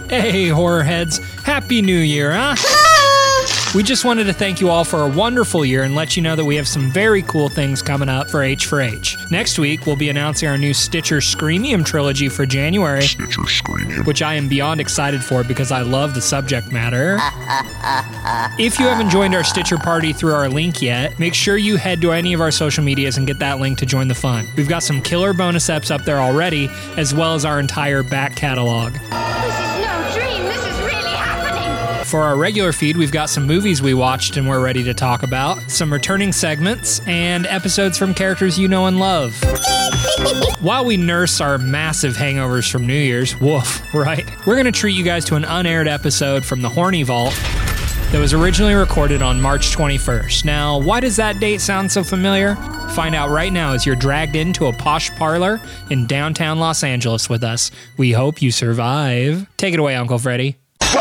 Hey, horror heads. Happy New Year, huh? We just wanted to thank you all for a wonderful year and let you know that we have some very cool things coming up for H4H. Next week, we'll be announcing our new Stitcher Screamium trilogy for January, which I am beyond excited for because I love the subject matter. If you haven't joined our Stitcher party through our link yet, make sure you head to any of our social medias and get that link to join the fun. We've got some killer bonus eps up there already, as well as our entire back catalog. For our regular feed, we've got some movies we watched and we're ready to talk about, some returning segments, and episodes from characters you know and love. While we nurse our massive hangovers from New Year's, woof, right? We're going to treat you guys to an unaired episode from the Horny Vault that was originally recorded on March 21st. Now, why does that date sound so familiar? Find out right now as you're dragged into a posh parlor in downtown Los Angeles with us. We hope you survive. Take it away, Uncle Freddy.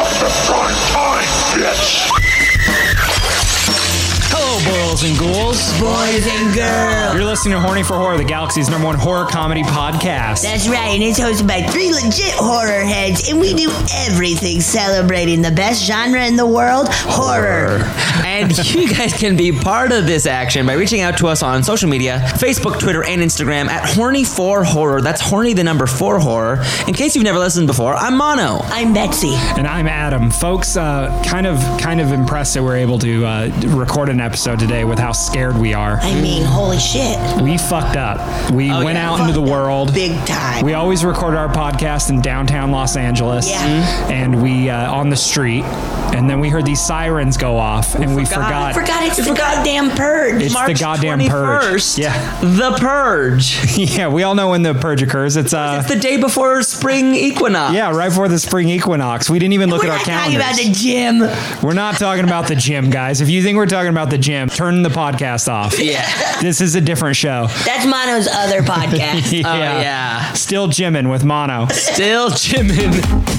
Hello, boys and ghouls. Boys and girls. You're listening to Horny for Horror, the galaxy's #1 horror comedy podcast. That's right, and it's hosted by 3 legit horror heads, and we do everything celebrating the best genre in the world, horror. And you guys can be part of this action by reaching out to us on social media, Facebook, Twitter, and Instagram at Horny4Horror. That's Horny the number 4 horror. In case you've never listened before, I'm Mono. I'm Betsy. And I'm Adam. Folks, kind of impressed that we're able to record an episode today with how scared we are. I mean, holy shit. We fucked up. We went out into the world. Big time. We always record our podcast in downtown Los Angeles. Yeah. And we, on the street. And then we heard these sirens go off. And we forgot. It's the goddamn purge. It's March the goddamn 21st, purge. Yeah. The purge. Yeah, we all know when the purge occurs. It's the day before spring equinox. yeah, right before the spring equinox. We didn't even look at our calendars. We're not talking about the gym. We're not talking about the gym, guys. If you think we're talking about the gym, turn the podcast off. Yeah. This is a different show. That's Mono's other podcast. Yeah. Oh, yeah. Still gymming with Mono. Still gymming.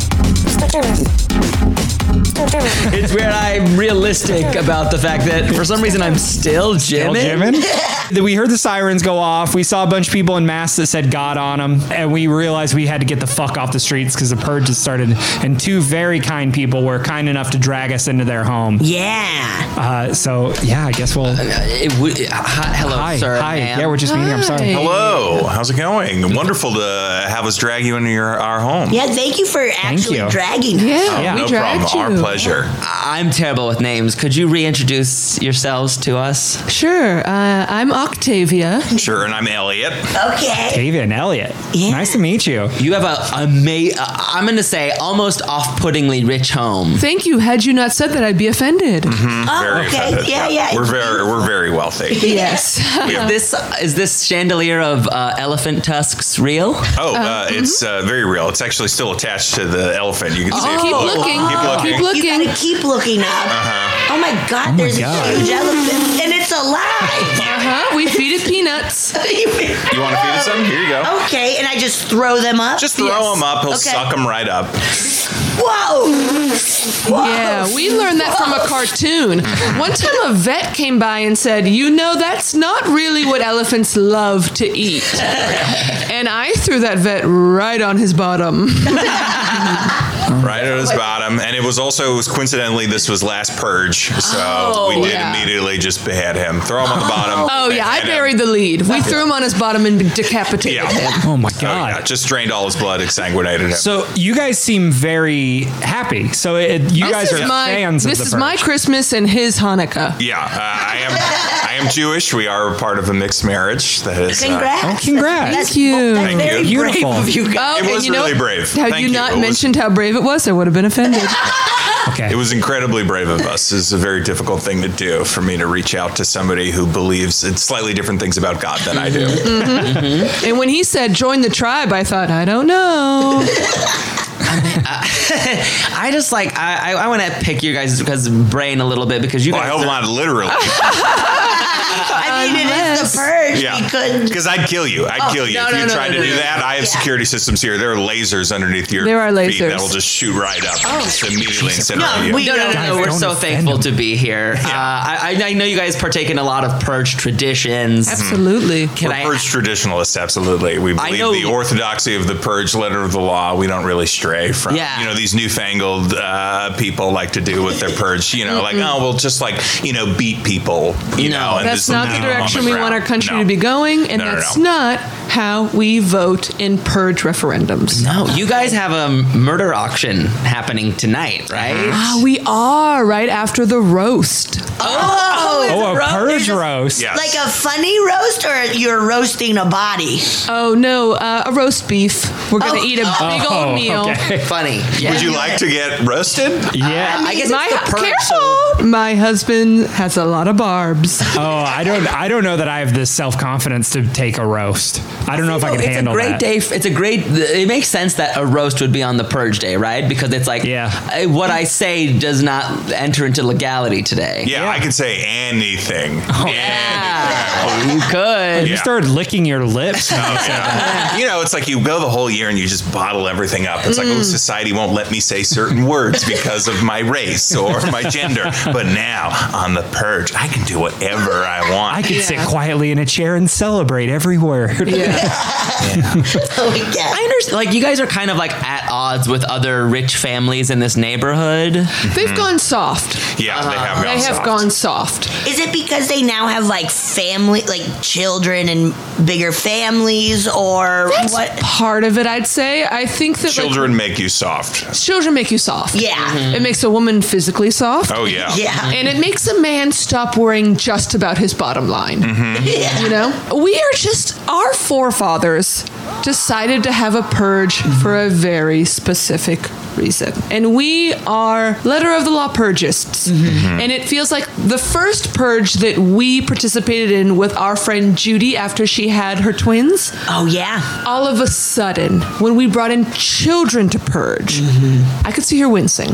It's where I'm realistic about the fact that for some reason I'm still gymming. We heard the sirens go off. We saw a bunch of people in masks that said God on them. And we realized we had to get the fuck off the streets because the purge had started. And 2 very kind people were kind enough to drag us into their home. Yeah. So, yeah, I guess we'll... Hello, Hi. sir. Hi. Ma'am. Yeah, we're just meeting. I'm sorry. Hello, how's it going? Wonderful to have us drag you into our home. Yeah, thank you for actually you. dragging us. Yeah. No problem. Our pleasure. I'm terrible with names. Could you reintroduce yourselves to us? Sure. I'm Octavia. Sure, and I'm Elliot. Okay. David and Elliot. Yeah. Nice to meet you. You have I'm going to say almost off-puttingly rich home. Thank you. Had you not said that, I'd be offended. Oh, Very okay. offended. Yeah. We're very wealthy. Yes. Is this chandelier of elephant tusks real? It's very real. It's actually still attached to the elephant. You can see it. Keep looking. Keep looking. You gotta keep looking up. Oh my God, there's God. a huge elephant, and it's alive. We feed it peanuts. You want to feed it some? Here you go. Okay, and I just throw them up? Just throw them up. He'll Okay. suck them right up. Whoa. Yeah, we learned that from a cartoon. One time a vet came by and said, you know, that's not really what elephants love to eat. And I threw that vet right on his bottom. Right at his bottom. And it was coincidentally, this was last purge. So we did immediately just behead him. Throw him on the bottom. Oh, yeah, I behead him. buried the lead. We threw him on his bottom and decapitated him. Oh, my Oh, God. yeah, just drained all his blood, exsanguinated him. So you guys seem very happy. So you guys are fans of the This is purge. my Christmas and his Hanukkah. Yeah, I am Jewish. We are part of a mixed marriage. That is. Congrats. Oh, congrats. That's you. That's Thank very you. brave Beautiful. of you guys. It was and you know really what? brave. Had Thank you you. not It was- mentioned how brave it was, I would have been offended. Okay. It was incredibly brave of us. It's a very difficult thing to do for me to reach out to somebody who believes in slightly different things about God than I do. And when he said, join the tribe, I thought, I don't know. I just I want to pick your guys' brain a little bit because you Well, guys. I hope not literally. I mean, it is the purge. Yeah, We couldn't. because I'd kill you. I'd kill you no, if you no, tried no, to do no. that. I have security systems here. There are lasers underneath your There are feet lasers. that'll just shoot right up and just immediately incinerate you. we No, don't. We're don't so offend thankful him. to be here. I know you guys partake in a lot of purge traditions. Absolutely. Can We're I? purge traditionalists, absolutely. We believe know- the orthodoxy of the purge letter of the law. We don't really stray from, Yeah. these newfangled people like to do with their purge. Like, oh, we'll just beat people. You No. know, and That's just not leave the them on direction we ground. want our country No. to be going, and No, no, that's no. not how we vote in purge referendums. No, you guys have a murder auction happening tonight, right? Ah, we are right after the roast. Oh, a purge roast. Yes. Like a funny roast, or you're roasting a body? Oh no, a roast beef. We're gonna eat a big old meal. Okay. Funny. Yeah. Would you like to get roasted? Yeah. I guess My, it's the purge. careful! My husband has a lot of barbs. Oh, I don't know that I have the self-confidence to take a roast. I don't know if I can handle It's a great that. day. It's a great. It makes sense that a roast would be on the purge day, right? Because it's like, what I say does not enter into legality today. Yeah, I can say anything. Yeah. You could. You started licking your lips. Yeah. It's like you go the whole year and you just bottle everything up. It's like, society won't let me say certain words because of my race or my gender. But now, on the purge, I can do whatever I want. I could sit quietly in a chair and celebrate every word. Oh, yeah. I understand. Like, you guys are kind of like at odds with other rich families in this neighborhood. They've gone soft. Yeah, they have gone They have soft. gone soft. Is it because they now have family, children and bigger families, or That's what? part of it, I'd say. I think that Children make you soft. children make you soft. Yeah. It makes a woman physically soft. Oh, yeah. Yeah. And it makes a man stop worrying just about his bottom line. Yeah. You know? We are just, our forefathers decided to have a purge for a very specific reason. And we are letter of the law purgists. And it feels like the first purge that we participated in with our friend Judy after she had her twins, Oh, yeah. all of a sudden, when we brought in children to purge, I could see her wincing.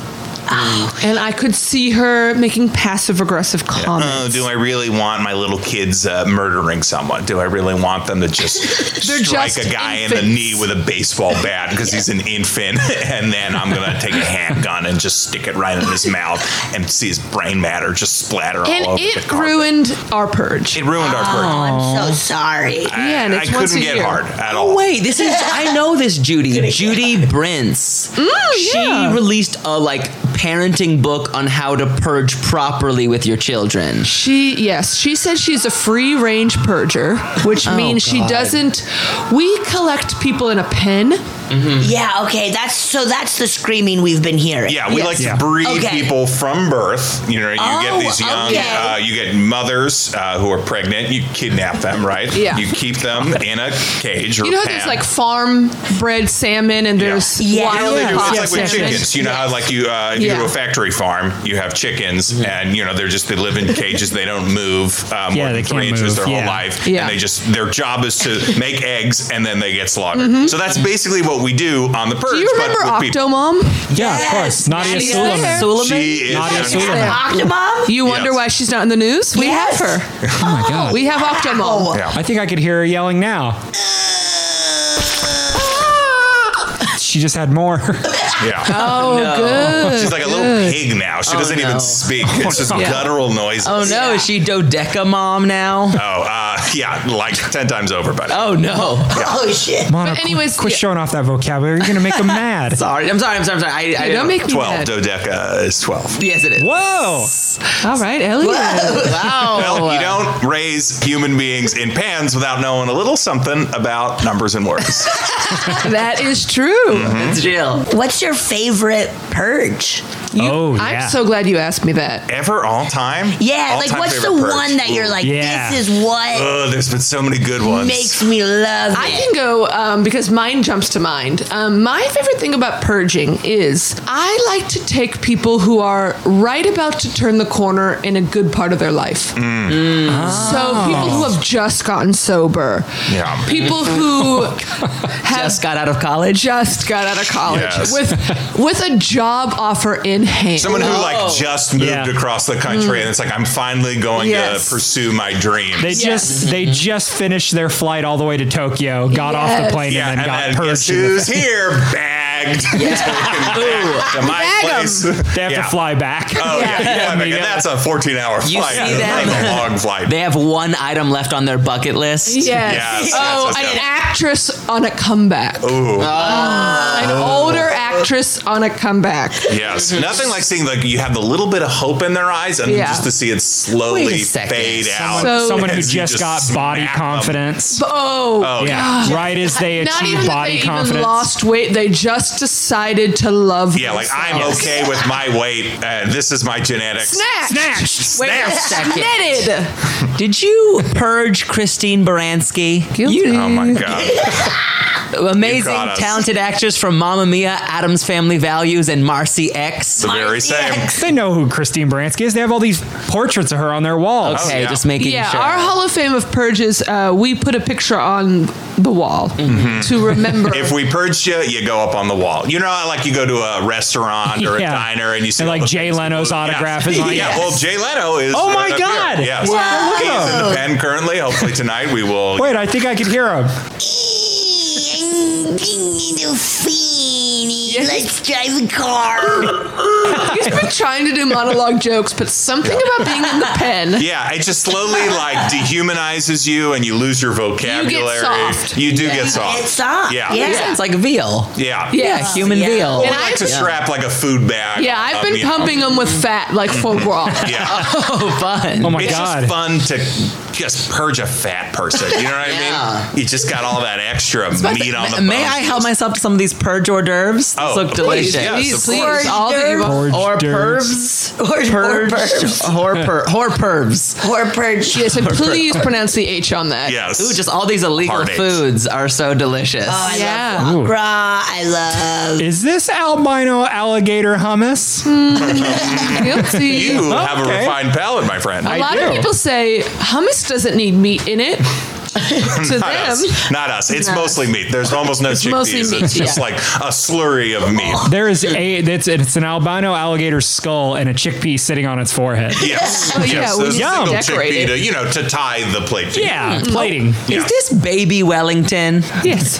And I could see her making passive-aggressive Oh, comments. do I really want my little kids murdering someone? Do I really want them to just They're strike just a guy in the infants. knee with a baseball bat because he's an infant, and then I'm going to take a handgun and just stick it right in his mouth and see his brain matter just splatter And all over the it carpet? ruined our purge. It ruined our purge. I'm so sorry. Yeah, and I it's once couldn't a get year. hard at all. Oh, wait, this is. I know this Judy. Judy Brintz. yeah. She released a parenting book on how to purge properly with your children. She said she's a free range purger, which means she God. doesn't. We collect people in a pen. Yeah, okay. That's the screaming we've been hearing. Yeah, we Yes. like to Yeah. breed Okay. people from birth. You get these young, okay. you get mothers who are pregnant. You kidnap them, right? Yeah. You keep them in a cage or You know how pen. there's farm bred salmon and there's Yeah. wild They do. caught It's like with salmon? chickens. You know how if you go to Yeah. a factory farm, you have chickens, and they live in cages. They don't move more Yeah, than they 3 can't inches move, their whole yeah. life, Yeah. and their job is to make eggs, and then they get slaughtered. So that's basically what we do on the purge. Do you remember but with people. Octomom? Yeah, of course. Nadia She's Suleiman. there. Suleiman? She is Nadia young. Suleiman. Octomom? You wonder Yes. why she's not in the news? We Yes. have her. Oh my God. We have Octomom. Yeah. I think I could hear her yelling now. She just had more. Yeah. Oh, No. good. She's like a little pig now. She doesn't no. even speak. It's just Yeah. guttural noises. Oh no, is she dodeca mom now? Yeah, like 10 times over, buddy. Oh no. Oh, shit. Mona, But anyways, quit yeah. showing off that vocabulary. You're going to make them mad. Sorry. I'm sorry. I Don't make me 12. mad. Dodeca is 12. Yes, it is. Whoa. All right, Elliot. Wow. Well, you don't raise human beings in pans without knowing a little something about numbers and words. That is true. It's real. What's your favorite purge? Oh, yeah. I'm so glad you asked me that. Ever, all time? Yeah, All-time what's the favorite purge. one that you're like, Yeah. this is what There's been so many good ones. makes me love it? I can go because mine jumps to mind. My favorite thing about purging is I like to take people who are right about to turn the corner in a good part of their life. So people who have just gotten sober. Yeah. People who have Just got out of college. just got out of college Yes. with with a job offer in hand. Someone who like just moved Yeah. across the country, and it's like I'm finally going Yes. to pursue my dream. They just finished their flight all the way to Tokyo, got off the Yes. plane, yeah, and then got guess purged. in the who's here? Bagged. to my Bag 'em. place. They have to fly back. Oh yeah, yeah. Immediately. And that's a 14-hour flight. You see That's them? a long flight. They have one item left on their bucket list. Yes. Yes, Oh, yes, an yes. actress on a comeback. Ooh. An older actress on a comeback. Yes, nothing like seeing like you have the little bit of hope in their eyes, and then Yeah. just to see it Wait slowly a second. fade out. So- Someone who as you just got smack body them. confidence. Oh, Oh Yeah, right as they not achieve even that body they confidence. even lost weight. They just decided to love Yeah, like I'm themselves. okay with my weight, and this is my genetics. Snatched. Wait a Second. second. Did you purge Christine Baranski? Guilty. Oh my god! Amazing, You got us. talented actress from Mamma Mia, Adam's Family Values, and Marcy X. The very same. They know who Christine Baranski is. They have all these portraits of her on their walls. Okay, Oh, yeah. just making Yeah, sure. our Hall of Fame of Purges, we put a picture on the wall to remember. If we purged you, you go up on the wall. You know, how, like you go to a restaurant or a Yeah. diner, and you see And, all like, the Jay things Leno's people- autograph is yeah. on it. Yeah, well, Jay Leno is. Oh, my right up here. God. Yes, Wow. he is in the pen currently. Hopefully tonight we will. Wait, I think I could hear him. Let's drive a car. He's been trying to do monologue jokes, but something about being in the pen. Yeah, it just slowly like dehumanizes you, and you lose your vocabulary. soft. You do get soft. It's soft. Yeah. Yeah. It's like veal. Yeah. Yeah, human Yeah. veal. Well, And we like to I've- strap like a food bag. Yeah, I've been you know. pumping them with fat like foie gras. Yeah. Oh, fun. Oh my It's god. just fun to just purge a fat person. You know what I Yeah. mean? You just got all that extra meat on the bone. May I help myself to some of these purge hors d'oeuvres? Oh, These look please, delicious. yes, Please, of please, course. all that you want. Or Purge pervs. Hor pervs. Or purge. Yes, and please pronounce the H on that. Yes. Ooh, just all these illegal Heartaches. foods are so delicious. Oh, I Yeah. love foie gras. I love. Is this albino alligator hummus? Guilty. You have a Okay. refined palate, my friend. A lot of do. people say hummus doesn't need meat in it. To Not them, us. Not us. It's Not mostly meat. There's almost no It's mostly chickpeas. meat, It's just yeah. like a slurry of meat. There is it's an albino alligator skull and a chickpea sitting on its forehead. Yes. Oh, yeah, yes. we A need to single decorate chickpea it. to, to tie the plate together. Yeah, plating. Yeah. Is this baby Wellington? yes.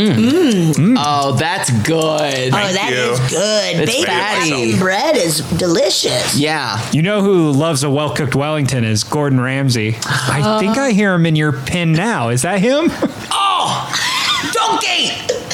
Oh, that's good. Oh, that you. is good. It's Baby fatty. Wellington bread is delicious. Yeah. You know who loves a well-cooked Wellington is Gordon Ramsay. I think I hear him in your pin now. Is that him? Donkey!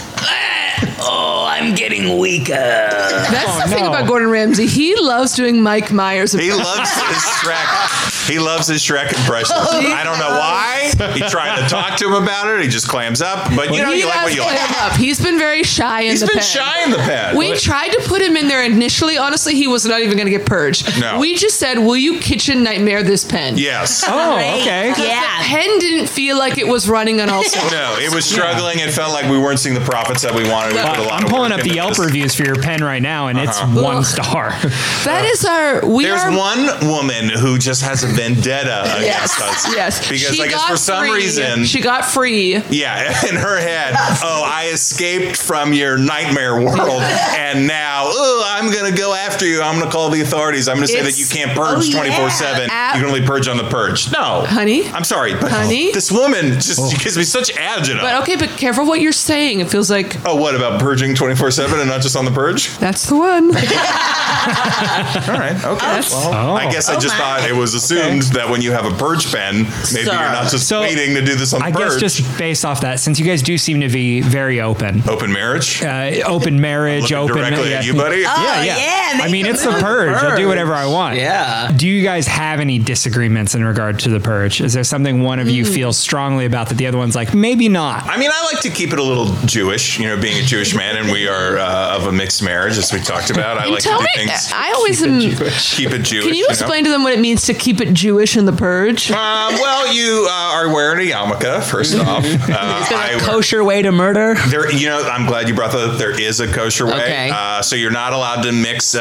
Oh, I'm getting weaker. That's the thing no. about Gordon Ramsay. He loves doing Mike Myers. He loves his Shrek. He loves his Shrek impressions. I don't know why. He tried to talk to him about it. He just clams up. But you know, He you like does what you like. clam up. He's been very shy in He's the been pen. shy in the pen. We tried to put him in there initially. Honestly, he was not even going to get purged. No. We just said, "Will you kitchen nightmare this pen?" Yes. Oh, okay. The Yeah. pen didn't feel like it was running on all cylinders. No, it was struggling. It felt like we weren't seeing the profits that we wanted. We put a lot I'm of pulling work up the into Yelp this. reviews for your pen right now, and it's 1 star. That is our. There's one woman who just has a vendetta against us. Yes. Because She I guess got for some free. reason, she got free. yeah, in her head, oh, I escaped from your nightmare world, and now, oh, I'm gonna go after you. I'm gonna call the authorities. I'm gonna say that It's- you can't purge oh, yeah. 24/7. You can only purge on the purge. No, Honey? I'm sorry, but Honey? this woman just she gives me such agita. But okay, but careful what you're saying. It feels like Oh, what about purging 24/7 and not just on the purge? that's the one. All right, okay. Well, I guess I just thought it was assumed that when you have a purge pen, maybe Sir. you're not just So, waiting to do this on the I purge. guess just based off that, since you guys do seem to be very open, Open marriage. open marriage, Looking open directly at you, buddy. Yeah, yeah. yeah, I mean, make it's a the purge. I'll do whatever I want. Yeah. Do you guys have any disagreements in regard to the purge? Is there something one of you feels strongly about that the other one's like, maybe not? I mean, I like to keep it a little Jewish, being a Jewish man, and we are of a mixed marriage, as we talked about. I like to Tell do me, things. I always am. Keep it Jewish. Can you explain to them what it means to keep it Jewish in the purge? Well, you are wearing a yarmulke, first off. A kosher way to murder? I'm glad you brought that up. There is a kosher way. Okay. So you're not allowed to mix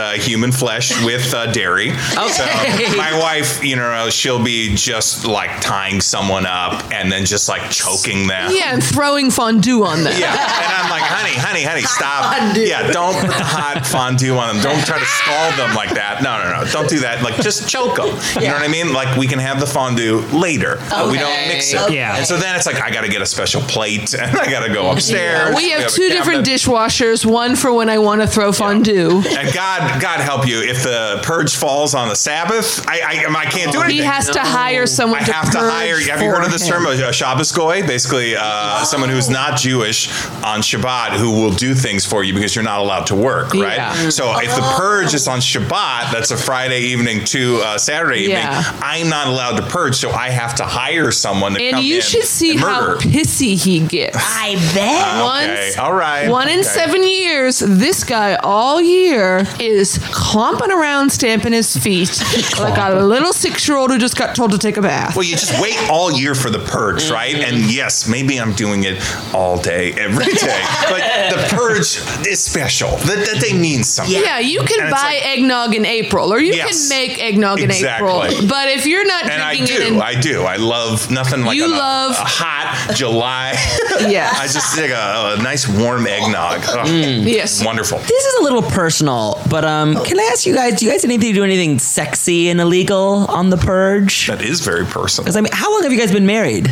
human flesh with dairy. Okay. So my wife, she'll be just like tying someone up and then just like choking them. Yeah, and throwing fondue on them. Yeah, and I'm like, honey, stop. Fondue. Yeah, don't put the hot fondue on them. Don't try to scald them like that. No, don't do that. Like, just choke them. You know what I mean? Like, we can have the fondue later, but we don't mix it. Yeah. And so then it's like, I got to get a special plate, and I got to go upstairs. We have two different dishwashers, one for when I want to throw fondue. And God help you, if the purge falls on the Sabbath, I can't do anything. He has to hire someone I have to hire. Have you heard of this term, a Shabbos goy? Basically, someone who's not Jewish on Shabbat who will do things for you because you're not allowed to work, right? Yeah. So if the purge is on Shabbat, that's a Friday evening to Saturday evening, I'm not allowed to purge, so I have to hire someone to come in. And you should see how pissy he gets. I bet. Okay. All right. One in 7 years, this guy all year is clomping around, stamping his feet like a little 6-year-old who just got told to take a bath. Well, you just wait all year for the purge, right? And yes, maybe I'm doing it all day, every day. But the purge is special. That they mean something. Yeah, you can buy eggnog in April, or you can make eggnog in April. But if you're not drinking it I do. I love nothing like a hot July. Yeah. I just take a nice warm eggnog. Yes. Wonderful. This is a little personal, but can I ask you guys, do you guys do anything sexy and illegal on the purge? That is very personal. Because, how long have you guys been married?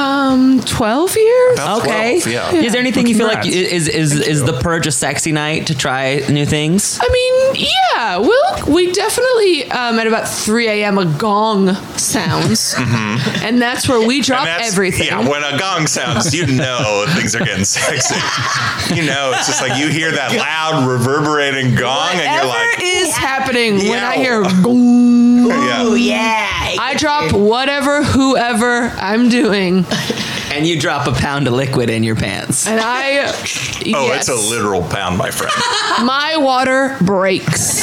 12 years? About Okay. 12, yeah. Is there anything you feel like Congrats. is the purge a sexy night to try new things? I mean, yeah. Well, we definitely, at about 3 a.m., a gong sounds. And that's where we drop everything. Yeah, when a gong sounds, you know things are getting sexy. It's just like you hear that loud reverberating gong and you're like, Whatever is happening when I hear yeah. gong. Oh, yeah. I drop whatever, whoever I'm doing. And you drop a pound of liquid in your pants. And it's a literal pound, my friend. My water breaks.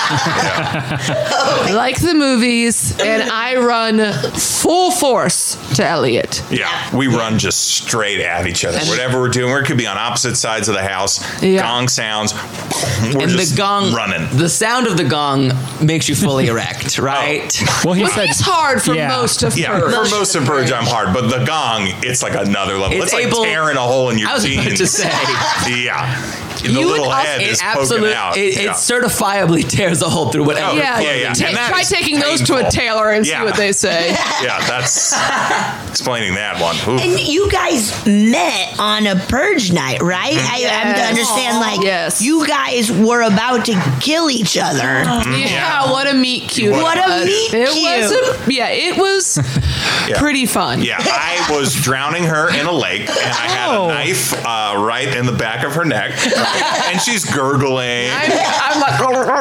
Like the movies, and I run full force to Elliot. Yeah, we run just straight at each other. Whatever we're doing, we could be on opposite sides of the house. Yeah. Gong sounds. We're And just the gong running. The sound of the gong makes you fully erect, right? Well, he Well, said it's hard for most of Yeah, Purge. for most of Purge, I'm hard, but the gong, it's like another level. It's like tearing a hole in your I was jeans. about to say. Yeah. The little head is poking out. It certifiably tears a hole through whatever. Yeah. And that Try is taking those to a painful. tailor and see what they say. Yeah, that's explaining that one. Oof. And you guys met on a purge night, right? I'm to understand, Yes. you guys were about to kill each other. Yeah, what a meet cute. What a meet It cute. it was pretty fun. Yeah, I was drowning her in a lake, and I had a knife right in the back of her neck, and she's gurgling. I'm like,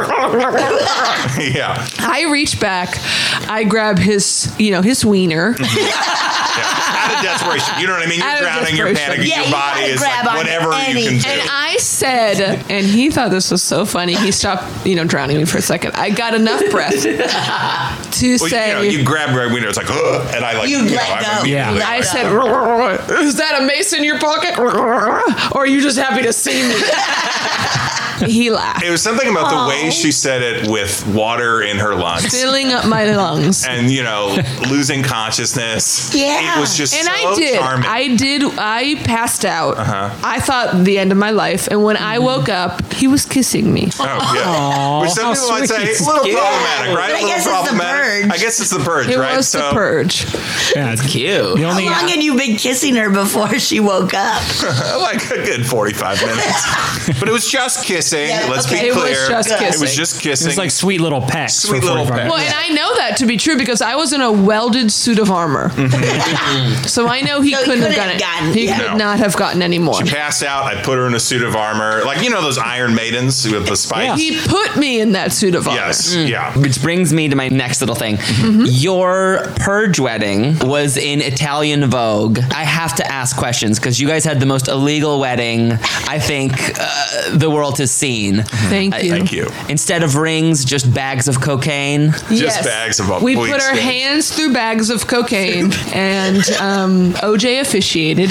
Yeah. I reach back, I grab his wiener. Out of desperation. You know what I mean? You're Out of drowning, you're desperation. panicking, Yeah, your you body gotta is grab like onto whatever you can anything. do. And I said, and he thought this was so funny. He stopped, drowning me for a second. I got enough breath to say. You grab right window, it's like, ugh, and I like, You let go. Yeah. I said, "Is that a mace in your pocket, or are you just happy to see me?" He laughed, it was something about the way she said it with water in her lungs. filling up my lungs. And losing consciousness. Yeah. It was just And so I did. charming. I passed out. I thought the end of my life. And when I woke up, he was kissing me. Oh, yeah. Which some people might say, a little problematic, right? But I A little guess it's the problematic. purge. I guess it's the purge, It right? was the purge. Yeah, it's Cute. The only How long had you been kissing her before she woke up? Like a good 45 minutes. But it was just kissing. Yeah, Let's okay. be It was clear. just It kissing. was just kissing. it's like sweet little pecks. Sweet for little 45 pecks. Well, and I know that to be true because I was in a welded suit of armor. So I know he So he couldn't have couldn't gotten have it. gotten- He yeah. could not have gotten any more. She passed out. I put her in a suit of armor. Like, those Iron Maidens with the spikes? He put me in that suit of armor. Yes. Yeah. Which brings me to my next little thing. Your purge wedding was in Italian Vogue. I have to ask questions because you guys had the most illegal wedding I think the world has scene. Thank you. Thank you. Instead of rings, just bags of cocaine. Just bags of We bleach put our stains. hands through bags of cocaine, and OJ officiated.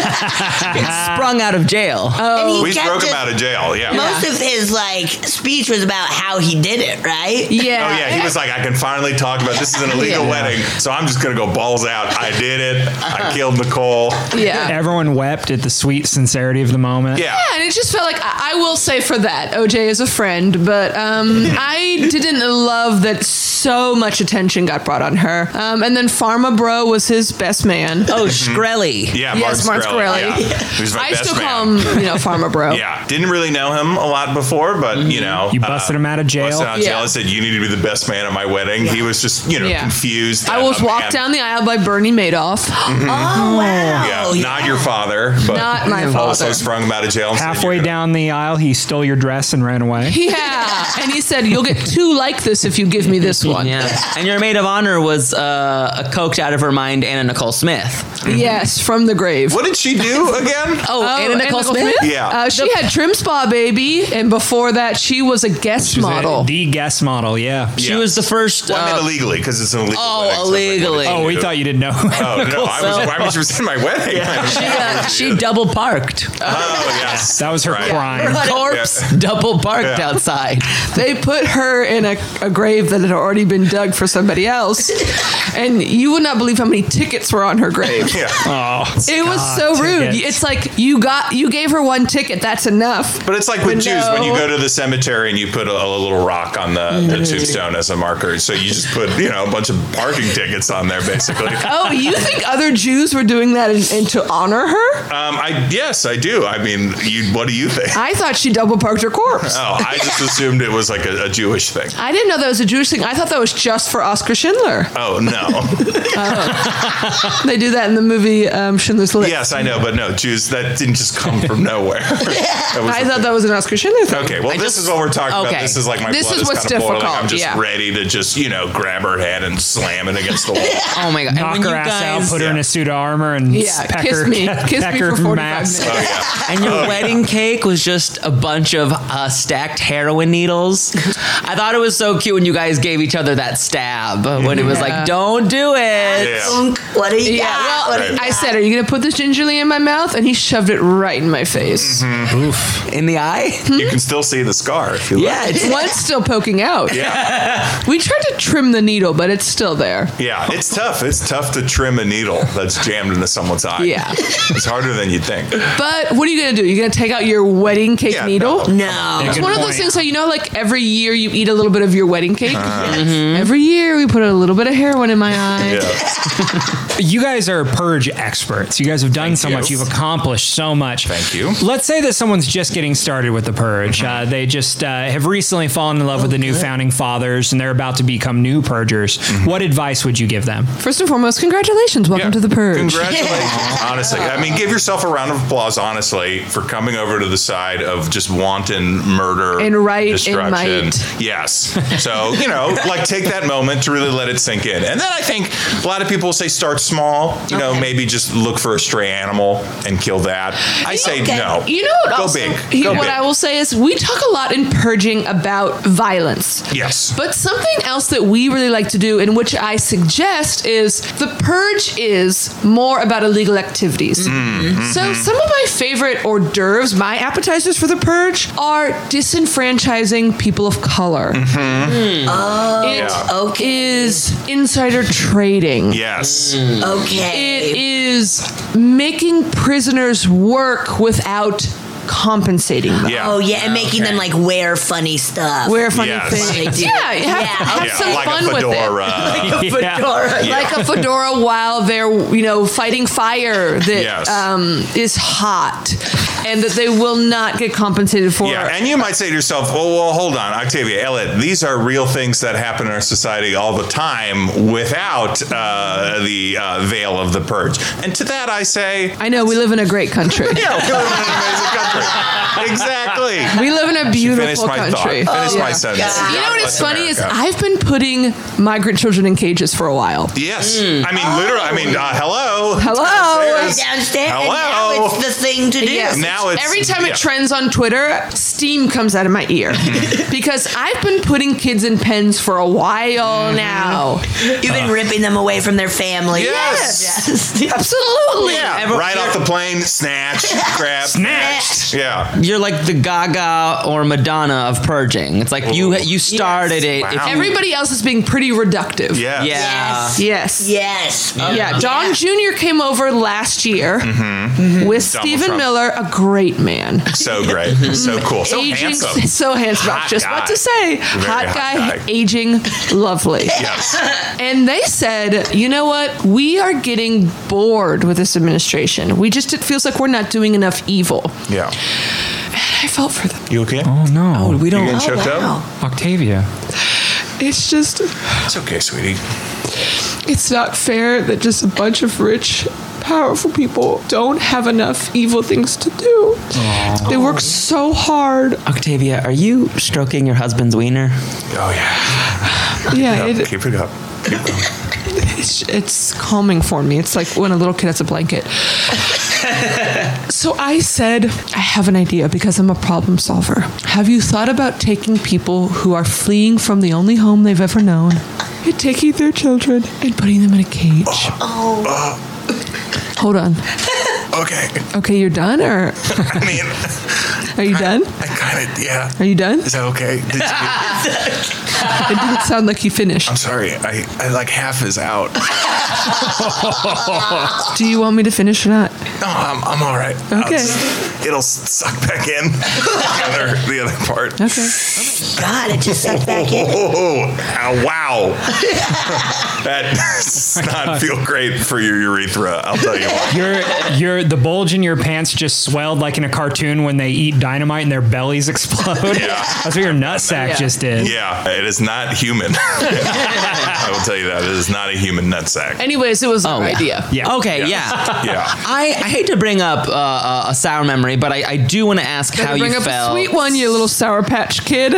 Sprung out of jail. And he We kept broke him it- out of jail, yeah. Most of his speech was about how he did it, right? Yeah. Oh yeah, he was like, I can finally talk about this is an illegal Yeah. wedding, so I'm just gonna go balls out. I did it. I killed Nicole. Yeah. Everyone wept at the sweet sincerity of the moment. Yeah. Yeah, and it just felt like I will say for that OJ is a friend, but I didn't love that so much attention got brought on her. And then Pharma Bro was his best man. Oh, Shkreli. Yeah, Yes, Martin Shkreli. Yeah. He was my I best still man. call him, Pharma Bro. Yeah, didn't really know him a lot before, but You busted him out of jail. Busted out of jail. Yeah. I said, "You need to be the best man at my wedding." He was just, Yeah. confused. I that was a walked man- down the aisle by Bernie Madoff. Oh, wow. Yeah, not your father, but Not my also father. sprung him out of jail. And said, Halfway "You're down the aisle, he stole your dress and ran away. Yeah, and he said, "You'll get two like this if you give me this one." Yeah. And your maid of honor was a coked out of her mind Anna Nicole Smith. Yes, from the grave. What did she do again? Oh, Anna Nicole Smith? Yeah. She had Trim Spa Baby, and before that, she was a guest She was model. the guest model, yeah. She Yeah. was the first. Well, I meant illegally because it's an illegal Oh, wedding. so it's like, what did illegally. she Oh, we do? thought you didn't know. Oh no, I mean, she was in my wedding. She double parked. Oh yes, That was her Right. crime. Corpse double parked Yeah. outside. They put her in a grave that had already been dug for somebody else, and you would not believe how many tickets were on her grave. Yeah. Oh, It was so rude. tickets. It's like you gave her one ticket. That's enough. But it's like with But Jews, when you no. go to the cemetery and you put a little rock on the tombstone as a marker. So you just put, a bunch of parking tickets on there, basically. Oh, you think other Jews were doing that and to honor her? Yes, I do. I mean, what do you think? I thought she double parked her corpse. Oh, I just assumed it was like a Jewish thing. I didn't know that was a Jewish thing. I thought that was just for Oscar Schindler. Oh, no. They do that in the movie Schindler's List. Yes, I know, but no, Jews, that didn't just come from nowhere. I thought that was an Oscar Schindler thing. Okay, well, this is what we're talking about. okay. This is like my This blood is is what's kind of boiling. difficult, I'm just yeah. ready to just, grab her head and slam it against the wall. Oh my god! And knock when her you ass guys, out, put her in a suit of armor, and Yeah, peck kiss her, me. Kiss peck me her for 45 max. minutes. Oh, yeah. and your wedding cake was just a bunch of stacked heroin needles. I thought it was so cute when you guys gave each other that stab when it was Yeah. like, "Don't do it." Yeah. What do you Yeah, got? well, What do you I said, "Are you going to put this gingerly in my mouth?" And he shoved it right in my face. In the eye. You can still see the scar if you look. Yeah, it's One's still poking out. Yeah. We tried to trim the needle, but it's still there. Yeah, it's tough. It's tough to trim a needle that's jammed into someone's eye. Yeah. It's harder than you think. But what are you going to do? You're going to take out your wedding cake Yeah, needle? No. It's Good one of those point. things, so like every year you eat a little bit of your wedding cake. Uh-huh. Every year we put a little bit of heroin in my eye. Yeah. You guys are purge experts. You guys have done Thank so you. much. You've accomplished so much. Thank you. Let's say that someone's just getting started with the purge. They just have recently fallen in love with the new founding fathers, and they're about to become new purgers. What advice would you give them? First and foremost, congratulations. Welcome to the purge. Congratulations. Honestly, I mean, give yourself a round of applause, honestly, for coming over to the side of just wanton murder And right and destruction. might. Yes. So, take that moment to really let it sink in. And then I think a lot of people say start small, maybe just look for a stray animal and kill that. I say Okay. no. You know what? Go Also, big. Go what big. I will say is we talk a lot in purging about violence. Yes. But something else that we really like to do, and which I suggest, is the purge is more about illegal activities. So some of my favorite hors d'oeuvres, my appetizers for the purge, are disenfranchising people of color. Oh, It is insider trading. Yes. okay. It is making prisoners work without compensating them. Yeah. Oh, yeah, and making them wear funny stuff. Wear funny Yes. things. They do. Yeah, have Yeah, some like fun a fedora. Yeah. Like a fedora while they're, fighting fire that Yes. is hot and that they will not get compensated for. Yeah, and you might say to yourself, well, hold on, Octavia, Elliot, these are real things that happen in our society all the time without the veil of the purge. And to that I say, I know we live in a great country. yeah, we live in an amazing country. Exactly. We live in a Finish beautiful my country. thought. Finish my yeah. sentence. God. You know what is God funny bless is America. I've been putting migrant children in cages for a while. Yes. I mean, literally. Hello. Hello. Downstairs. Hello. And now it's the thing to do. Yes. Now it's- every time yeah. it trends on Twitter, steam comes out of my ear because I've been putting kids in pens for a while now. You've been ripping them away from their family. Yes. Yes. Absolutely. Yeah. Right off the plane, snatch, grab. Snatched. Yeah. You're like the Gaga or Madonna of purging. It's like you started it. Wow. If you- Everybody else is being pretty reductive. Yeah. Yeah. Yes. Yes. Yeah, Don Jr. came over last year with Stephen Trump. Miller, a great man. So great. So cool. So handsome. So handsome. Hot Just guy. what to say. Very Hot hot guy, guy. aging, lovely. Yes. And they said, you know what? We are getting bored with this administration. It feels like we're not doing enough evil. Yeah. I felt for them. You okay? Oh no, we You don't. getting choked up? Octavia. It's just, It's okay, sweetie. it's not fair that just a bunch of rich, powerful people don't have enough evil things to do. They work so hard. Octavia, are you stroking your husband's wiener? Oh yeah. Yeah, Keep it up. Keep it up. it's calming for me. It's like when a little kid has a blanket. So I said, I have an idea because I'm a problem solver. Have you thought about taking people who are fleeing from the only home they've ever known and taking their children and putting them in a cage? Hold on. Okay. Okay, you're done, or I mean, are you done? I kind of, yeah. Are you done? Is that okay? Did you, It didn't sound like you finished. I'm sorry. I like half is out. Do you want me to finish or not? No, I'm all right. Okay. It'll suck back in the other part. Okay. God, it just sucked back in. Oh, wow. That does not feel great for your urethra, I'll tell you what. The bulge in your pants just swelled like in a cartoon when they eat dynamite and their bellies explode. Yeah. That's what your nutsack just did. Yeah, it is not human. I will tell you that. It is not a human nutsack. Anyways, it was our idea. Yeah. Okay, yeah. Yeah. I hate to bring up a sour memory, but I do want to ask how Bring you up felt. a sweet one, you little Sour Patch Kid.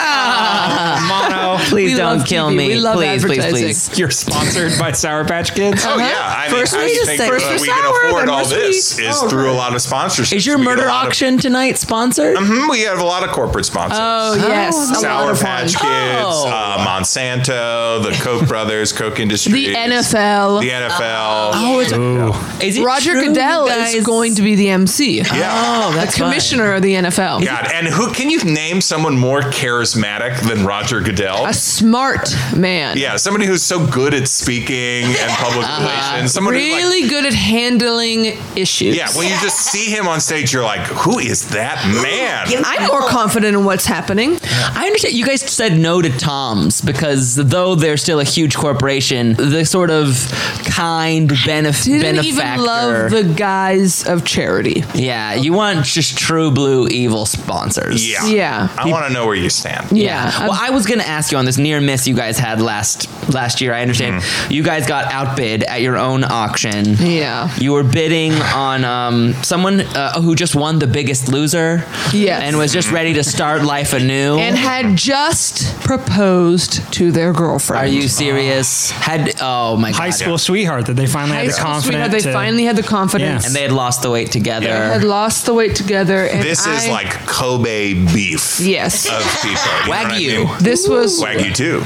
Mono. Please We don't love kill TV. me. We love please, advertising. please. You're sponsored by Sour Patch Kids. Oh, yeah. I mean, First I we just think say- that first we're we sour, can afford then all we're this sweet. is through a lot of sponsorships. Is your We get a murder lot of- auction tonight sponsored? We have a lot of corporate sponsors. Oh, yes. a lot Sour of Patch fun. Kids, Oh. Monsanto, the Koch brothers, Koch Industries. The NFL. The NFL. Oh, is it Roger true, Goodell you guys? is going to be the MC. Yeah. Oh, that's the commissioner of the NFL. God, and who can you name someone more charismatic than Roger Goodell? A smart man. Yeah, somebody who's so good at speaking and public relations. Somebody who's like, Really good at handling issues. yeah, when you just see him on stage, you're like, who is that man? I'm more confident in what's happening. I understand you guys said no to Tom's because though they're still a huge corporation, the sort of kind Didn't benefactor. even love the guys of charity. Yeah, you want just true blue evil sponsors. Yeah. Yeah. I want to know where you stand. Yeah. Well, I was going to ask you on this near miss you guys had last year. I understand you guys got outbid at your own auction. Yeah. You were bidding on someone who just won The Biggest Loser. Yes. And was just ready to start life anew. And had just proposed to their girlfriend. Are you serious? Oh my god. High school sweetheart that they finally High had the school confidence. sweetheart, they to- finally had the confidence. Yeah. And they had lost the weight together. Yeah. Had lost the weight together. And This is I- like Kobe beef Yes. of people. You know what I Wagyu. mean? This was Wagyu too.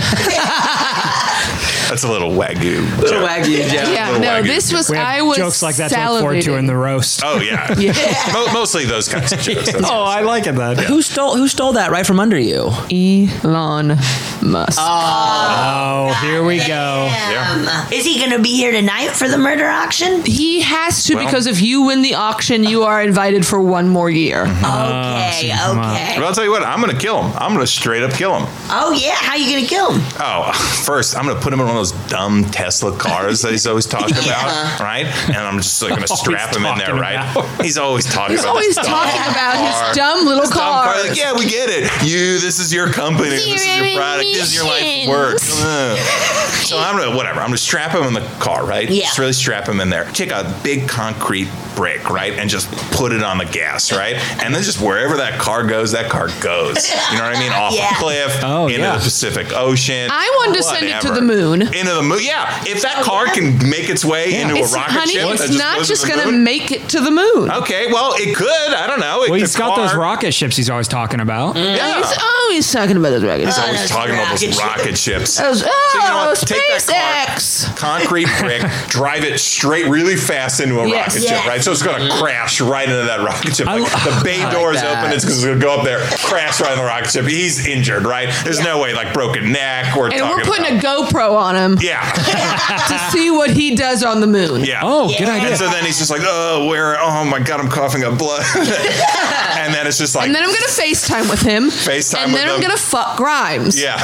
That's a little Wagyu. Little joke. Wagyu joke. yeah. Little No, Wagyu. this was We have I was jokes like that to look forward to in the roast. Oh yeah. Yeah. Mostly those kinds of jokes. That's Oh, I like it then. Who stole that right from under you? Elon Musk. Oh, here we go. Is he going to be here tonight for the murder auction? He has to Well- because if you win the auction, you are invited for one more year. Okay, okay. But I'll tell you what, I'm going to kill him. I'm going to straight up kill him. Oh, yeah. How you going to kill him? Oh, first, I'm going to put him in one of those dumb Tesla cars that he's always talking about, right? And I'm just like going to strap him in there, talking right? about. He's always talking He's about always this talking dumb about car. his dumb little This dumb car. Like, yeah, we get it. This is your company. This is your product. This is your life work. So I'm gonna strap him in the car, right? Yeah. Just really strap him in there. Take a big concrete brick, right, and just put it on the gas, right, and then just wherever that car goes. You know what I mean? Off Yeah. a cliff, into the Pacific Ocean. I wanted to send it to the moon. Into the moon, yeah. If that car can make its way into a rocket honey, ship, that it's not goes just to the going to moon? make it to the moon. Okay, well, it could. I don't know. Well, he's got those rocket ships he's always talking about. Yeah. He's talking about those rockets. He's always those talking about those rocket rocket ships. Those, So you know what? Take that SpaceX. concrete brick, drive it straight really fast into a Yes. rocket ship, right? So it's going to crash right into that rocket ship. Like, the bay doors that. open, it's going to go up there, crash right in the rocket ship. He's injured, right? There's no way, like broken neck. And we're putting a GoPro on him Yeah. to see what he does on the moon. Yeah. Oh, good idea. And so then he's just like, oh my God, I'm coughing up blood. And then it's just like, And then I'm going to FaceTime with him. FaceTime And with then I'm him. going to fuck Grimes. yeah.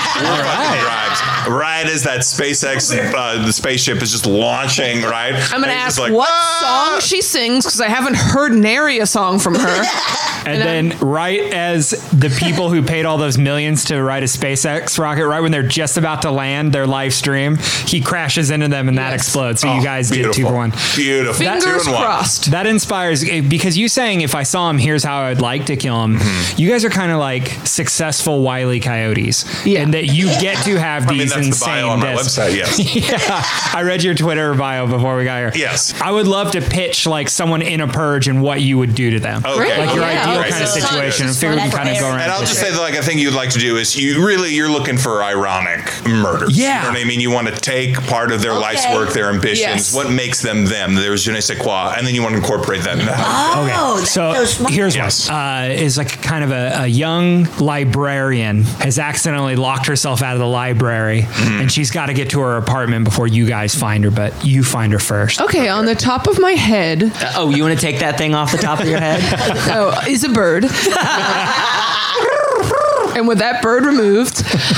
Right as that SpaceX, the spaceship is just launching, right? I'm going to And he's ask just like, what "Ah!" song she sings because I haven't heard nary a song from her. And then right as the people who paid all those millions to ride a SpaceX rocket, right when they're just about to land their live stream, he crashes into them and that Yes. explodes. So Oh, you guys did beautiful. 2 for 1. Beautiful. Fingers 2 and 1. crossed. That inspires, because you saying if I saw him, here's how I would like to kill him. Mm-hmm. You guys are kind of like successful Wile E. Coyotes. Yeah. And that you get to have I mean, these that's the insane bio on my deaths. website, yes. Yeah, I read your Twitter bio before we got here. Yes. I would love to pitch like someone in a purge and what you would do to them. Okay. Like your Yeah. ideal Right. kind of So- situation. And figure we can kind of go around. And I'll just say that, like, I think you'd like to do is you're looking for ironic murders. Yeah. You know what I mean? You want to take part of their life's work, their ambitions, Yes. what makes them them, their je ne sais quoi, and then you want to incorporate that into Oh, that's so smart. here's Yes. one. Is like kind of a young librarian has accidentally locked herself out of the library, and she's got to get to her apartment before you guys find her, but you find her first. Okay, on the top of my head You want to take that thing off the top of your head? is a bird. And with that bird removed,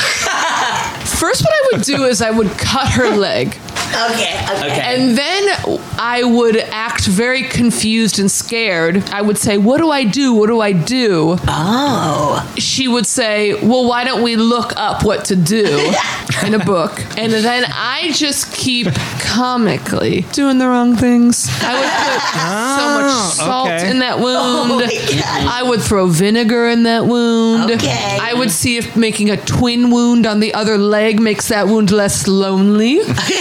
first what I would do is I would cut her leg. Okay. And then I would act very confused and scared. I would say, what do I do? What do I do? Oh. She would say, well, why don't we look up what to do in a book? And then I just keep comically doing the wrong things. I would put so much salt okay. in that wound. Oh my God. I would throw vinegar in that wound. Okay. I would see if making a twin wound on the other leg makes that wound less lonely.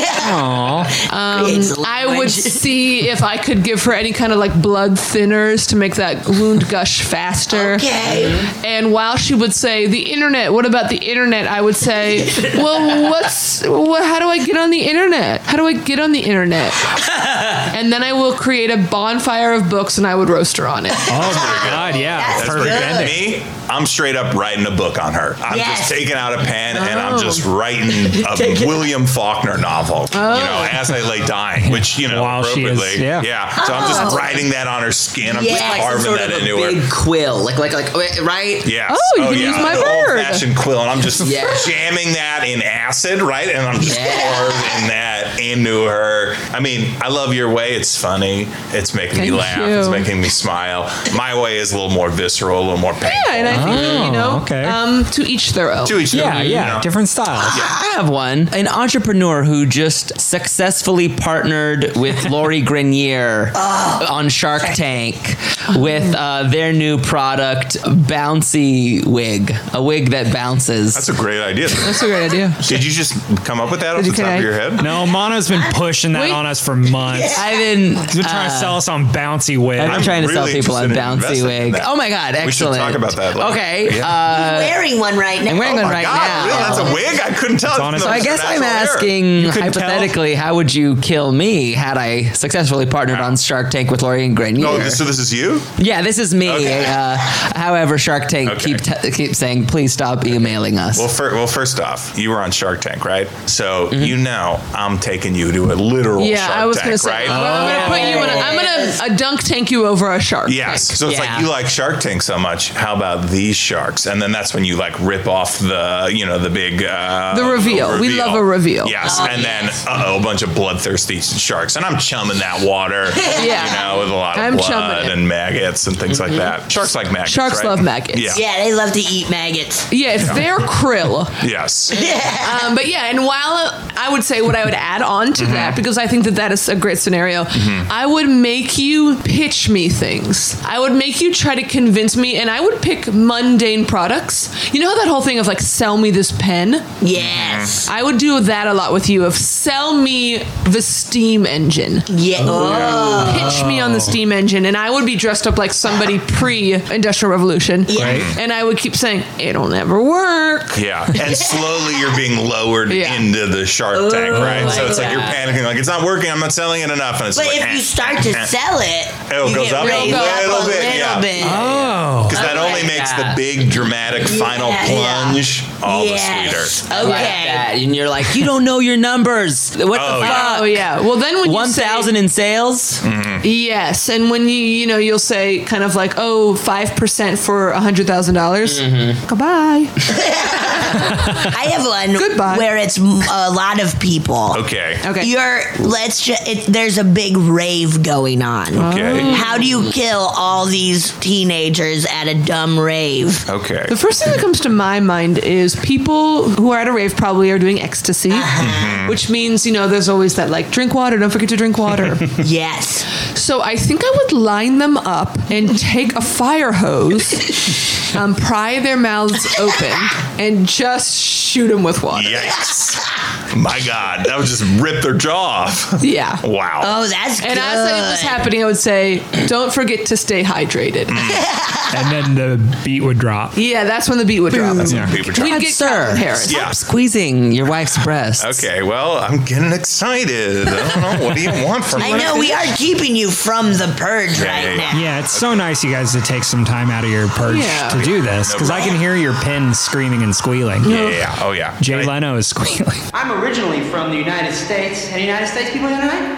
Creates I would language. see if I could give her any kind of like blood thinners to make that wound gush faster. Okay. And while she would say, the internet, what about the internet? I would say, well, how do I get on the internet? How do I get on the internet? And then I will create a bonfire of books and I would roast her on it. Oh my God, yeah. That's Perfect good. ending. Me, I'm straight up writing a book on her. I'm Yes. just taking out a pen and I'm just writing a William Faulkner novel, you know, as I lay dying, which, you know, While she is- appropriately. yeah. So I'm just writing that on her skin. I'm just Yes. carving Sort that of a into big her. quill, like right? Yes. Oh, you can use my an bird. old-fashioned quill, and I'm just Yeah. jamming that in acid, right? And I'm just Yeah. carving that into her. I mean, I love your way. It's funny. It's making me Thank laugh. you. It's making me smile. My way is a little more visceral, a little more painful. Yeah, and I think, you know, okay. to each their own. To each their Yeah, own, yeah. you know. Different styles. I have one. An entrepreneur who just successfully partnered with Lori Grenier on Shark Tank with their new product, Bouncy Wig, a wig that bounces. That's a great idea. That's a great idea. Did you just come up with that off Did the you- top can of I- your head? No, Mono's been pushing that Wait. on us for months. I've been He's been trying to sell us on bouncy wig. I'm trying to sell really people on interested in Bouncy investing in Wig. that. Oh my God, excellent. We should talk about that later. Okay. Yeah. Wearing one right now. I'm wearing one My right God, now. really? That's a wig? I couldn't tell. on his- So I guess I'm Natural hair. asking couldn't tell? hypothetically, how would you kill me had I successfully partnered on Shark Tank with Lori and Grenier? Oh, so this is you? Yeah, this is me. Okay. However, Shark Tank Okay. keep saying, please stop emailing us. Well, first off, you were on Shark Tank, right? So Mm-hmm. you know I'm taking taken you to a literal Yeah, Shark I was Tank, going to say, right? I'm going to put you in I'm going to dunk tank you over a shark. Yes. tank. So it's Yeah. like, you like Shark Tank so much. How about these sharks? And then that's when you like rip off the, the big The reveal. We love a reveal. Yes. And then a bunch of bloodthirsty sharks. And I'm chumming that water. Yeah. With a lot of I'm blood chumming it. and maggots and things like that. Sharks like maggots. Sharks right? love maggots. Yeah. Yeah, they love to eat maggots. Yeah, it's their krill. Yes. But yeah, and while I would say what I would add on to that, because I think that is a great scenario, I would make you pitch me things. I would make you try to convince me, and I would pick mundane products. You know how that whole thing of like, sell me this pen? Yes. I would do that a lot with you, of sell me the steam engine. Yeah. Oh. Pitch me on the steam engine, and I would be dressed up like somebody pre-Industrial Revolution. Yeah. Right. And I would keep saying, it'll never work. Yeah. And slowly you're being lowered Yeah. into the Shark Tank, right? my So it's like you're God. panicking, like, it's not working, I'm not selling it enough. And it's But like, if you start to sell it, It you goes get up a raised little up a bit, little yeah. bit. Oh. because that I only like makes that. the big dramatic final Yeah. plunge all the Yes. sweeter. I like Okay. that. And you're like, you don't know your numbers. What Oh, the yeah. fuck? Oh yeah. Well, then when you 1,000 in sales? yes, and when you'll say kind of like, 5% for $100,000. Goodbye. I have one Goodbye. where it's a lot of people. Okay. Okay. There's a big rave going on. Okay. How do you kill all these teenagers at a dumb rave? Okay. The first thing that comes to my mind is people who are at a rave probably are doing ecstasy, which means, there's always that like, drink water, don't forget to drink water. Yes. So I think I would line them up and take a fire hose, pry their mouths open, and just shoot them with water. Yikes. My God. That would just rip their jaw off. Yeah. Wow. Oh, that's good. And as it was happening, I would say, don't forget to stay hydrated. And then the beat would drop. Yeah, that's when the beat would drop. Yeah. Paper drop. We'd get Sir. Calvin Harris. Yeah. Squeezing your wife's breasts. Okay, well, I'm getting excited. I don't know. What do you want from me? I know we are keeping you from the purge Yeah, right yeah, yeah. now. Yeah, it's so nice, you guys, to take some time out of your purge Yeah. to do this, because I can hear your pins screaming and squealing. Yeah. Oh, yeah. Jay Can I- Leno is squealing. I'm originally from the United States. Any United States people here tonight?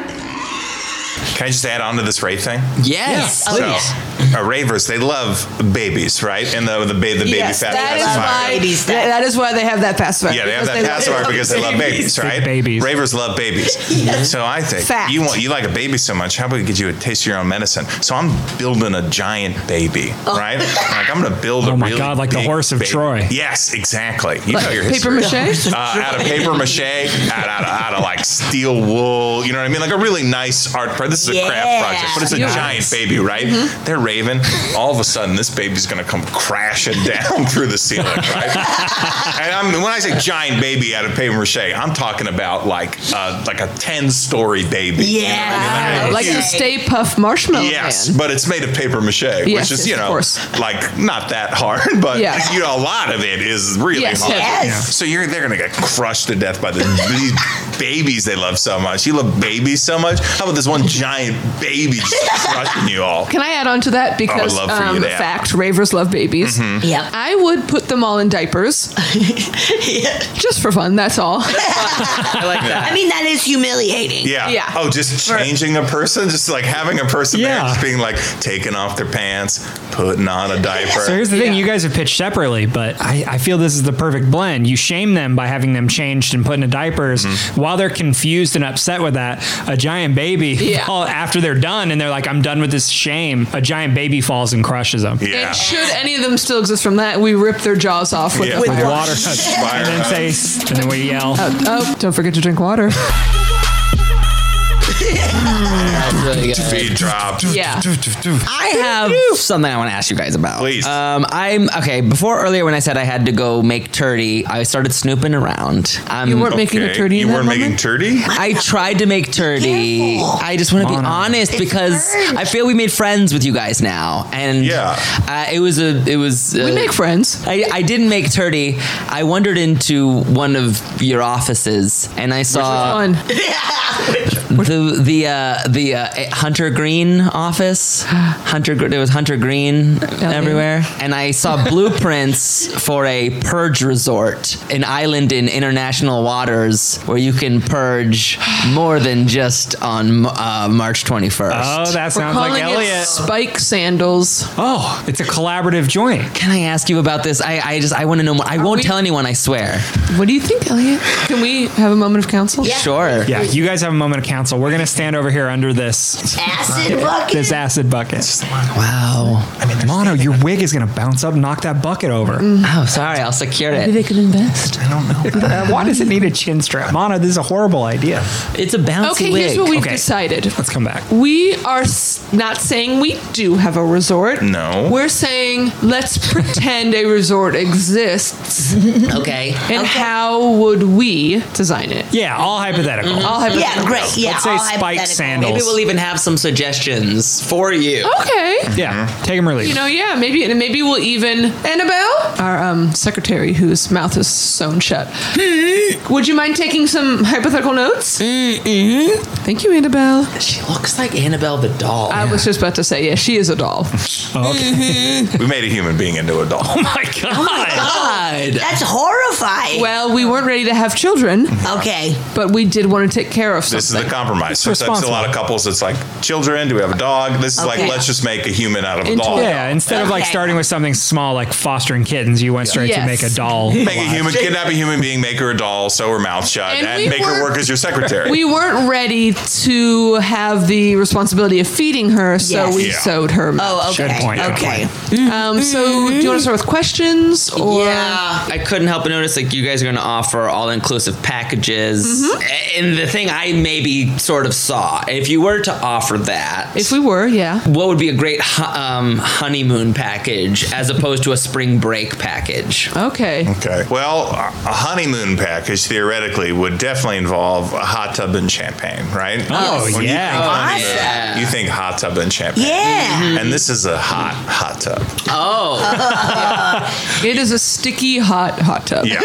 Can I just add on to this rave thing? Yes. So, ravers, they love babies, right? And the baby Yes, fat that is pacifier. why. Baby stuff. That is why they have that pacifier. Yeah, they have because that pacifier because they love babies, right? babies. Ravers love babies. So I think Fact. you like a baby so much. How about we get you a taste of your own medicine? So I'm building a giant baby, right? Like I'm going to build a Oh my really God, like the big horse of baby. Troy. Yes, exactly. You know your Paper history. mache? Out of paper mache, out of like steel wool. You know what I mean? Like a really nice art project. This is a craft Yeah. project, but it's a Yes. giant baby, right? They're raving. All of a sudden, this baby's going to come crashing down through the ceiling, right? And when I say giant baby out of paper mache, I'm talking about like a 10-story baby. Yeah. Like the Okay. Stay Puft Marshmallow Yes, Man. but it's made of paper mache, Yes, which is, of course. like not that hard, but Yeah. a lot of it is really Yes, hard. yes. So they're gonna get crushed to death by these babies they love so much. You love babies so much. How about this one giant baby just crushing you all? Can I add on to that? Because love for you to add. fact, ravers love babies. Yep. I would put them all in diapers. Just for fun, that's all. I like that. I mean, that is humiliating. Yeah. Yeah. Oh, just changing a person, just like having a person there, Yeah. just being like taking off their pants, putting on a diaper. So here's the thing, Yeah. you guys have pitched separately, but I feel this is the perfect blend. You shame them by having them changed and put into diapers. While they're confused and upset with that, a giant baby, Yeah. after they're done and they're like, I'm done with this shame, a giant baby falls and crushes them. Yeah. And should any of them still exist from that, we rip their jaws off with Yeah. with With water. water. Fire And then hose. and then we yell. Oh, don't forget to drink water. That's really good. Feet dropped. Yeah. I have something I want to ask you guys about. Please. I'm okay. Before earlier, when I said I had to go make turdy, I started snooping around. You weren't making a turdy in You that weren't making moment? turdy? I tried to make turdy. Careful. I just want to be Honor. honest because I feel we made friends with you guys now, and it was. We make friends. I didn't make turdy. I wandered into one of your offices and I saw Fun. the Hunter Green office. There was Hunter Green everywhere. And I saw blueprints for a purge resort, an island in international waters where you can purge more than just on March 21st. Oh, that We're sounds calling like it Elliot. Spike Sandals. Oh, it's a collaborative joint. Can I ask you about this? I want to know more. I won't tell anyone, I swear. What do you think, Elliot? Can we have a moment of counsel? Yeah. Sure. Yeah, you guys have a moment of counsel. We're going to stand over here under this Acid bucket. acid bucket. Wow. Mono, your wig is going to bounce up and knock that bucket over. Oh, sorry. I'll secure Maybe it. they could invest. Why does it need a chin strap? Mono, this is a horrible idea. It's a bouncy Okay, wig. here's what we've Okay. decided. Let's come back. We are not saying we do have a resort. No. We're saying let's pretend a resort exists. Okay. And how would we design it? Yeah, all hypothetical. I'll have Yeah, great. Yeah, Let's say all spiked hypothetical. sandals. Maybe we'll even have some suggestions for you. Okay. Yeah, take them or leave You 'em. know, yeah, maybe we'll even Annabelle, our secretary whose mouth is sewn shut. Would you mind taking some hypothetical notes? Thank you, Annabelle. She looks like Annabelle the doll. I was just about to say, yeah, she is a doll. Oh, okay. We made a human being into a doll. Oh my God. God. That's horrifying. Well, we weren't ready to have children, Okay. but we did want to take care of something. This is the compromise. Sometimes a responsible. lot of couples, it's like children. Do we have a dog? This is like Okay. let's just make a human out of a Into dog. a Yeah, instead of like Okay. starting with something small like fostering kittens, you went straight to Yes. make a doll. Make a alive. human, kidnap a human being, make her a doll, sew her mouth shut, And and, we make her weren't- work as your secretary. We weren't ready to have the responsibility of feeding her, so Yes. we Yeah. sewed her mouth. Oh, okay. Good point, good Okay. So, do you want to start with questions? Or Yeah. I couldn't help but notice like you guys are going to offer all-inclusive packages. And the thing I maybe sort of saw, if you were to offer that, If we were, yeah. what would be a great honeymoon package as opposed to a spring break package? Okay. Okay. Well, a honeymoon package theoretically would definitely involve a hot tub and champagne, right? Oh, When you yeah. think honeymoon, Yeah. you think hot tub and champagne. Yeah. And this is a hot tub. Oh, It is a sticky hot tub. Yeah.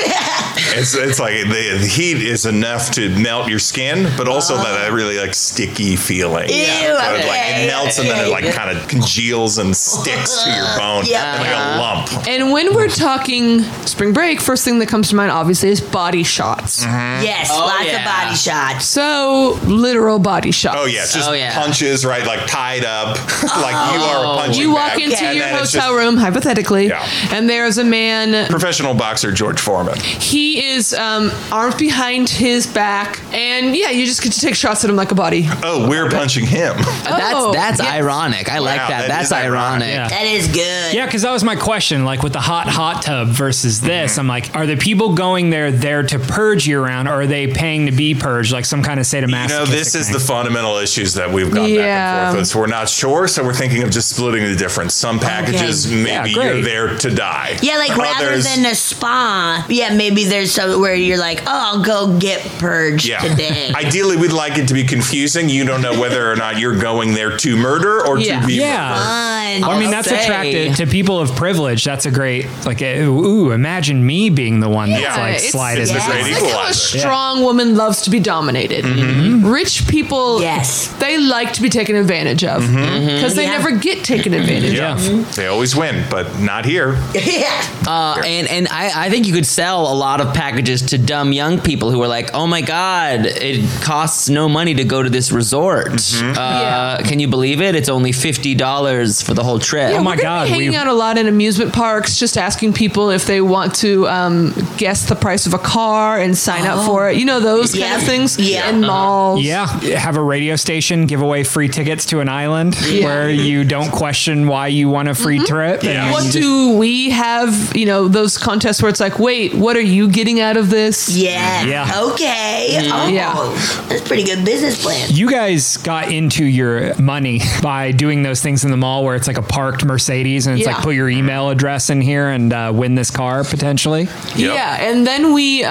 It's like the heat is enough to melt your skin, but also that really like sticky feeling. Ew, So it, like, okay, it melts and then it yeah, like kind of congeals and sticks to your bone Yeah. like a lump. And when we're talking spring break, first thing that comes to mind obviously is body shots. Yes, Oh, lots yeah. of body shots. So literal body shots. Oh yeah, just Oh, yeah. punches, right? Like tied up, like you are a punching You walk bag. into And your then it's hotel just room, hypothetically, Yeah. and there's a man. Professional boxer George Foreman. He is arms behind his back, and yeah, you just get to take shots at him like a body. Oh, we're punching him. that's yes. ironic. I like Wow, that. that That's is ironic. ironic. Yeah. That is good. Yeah, because that was my question. Like with the hot tub versus this, I'm like, are the people going there to purge year round, or are they paying to be purged, like some kind of sadomasochistic? You know, this is thing? the fundamental issues that we've gone back Yeah. and forth with. So we're not sure, so we're thinking of just splitting the difference. Some packages, Okay. Yeah, maybe great. you're there to die. Yeah, like rather Others- than a spa, yeah, maybe there's some where you're like, oh, I'll go get purged Yeah. today. Ideally, we'd like it to be confusing. You don't know whether or not you're going there to murder or Yeah. to be Yeah. Fun. Well, I mean, I'll that's say- attractive to people of privilege. That's a great, like, ooh, imagine me being the one that's Yeah. like It's- sliding. it's a Yeah. great It's like how a equalizer. strong woman loves to be dominated. Rich people, Yes. they like to be taken advantage of because they Yeah. never get taken advantage Yeah. of. They always win, but not here. yeah. And I think you could sell a lot of packages to dumb young people who are like, oh my God, it costs no money to go to this resort. Yeah. Can you believe it? It's only $50 for the whole trip. Yeah, Oh my we're gonna God, be hanging we- out a lot in amusement parks, just asking people if they want to guess the price of a car and sign up for it. You know those kind of Yeah. things. Yeah. In malls. Yeah, have a radio station give away free tickets to an island where you don't question why you want a free trip. Yeah. and What you just- do we have? You know, those contests where it's like, wait, what are you getting out of this? Yeah. Yeah. Okay. Oh, Yeah. that's a pretty good business plan. You guys got into your money by doing those things in the mall where it's like a parked Mercedes and it's Yeah. like put your email address in here and win this car potentially. Yep. Yeah, and then we,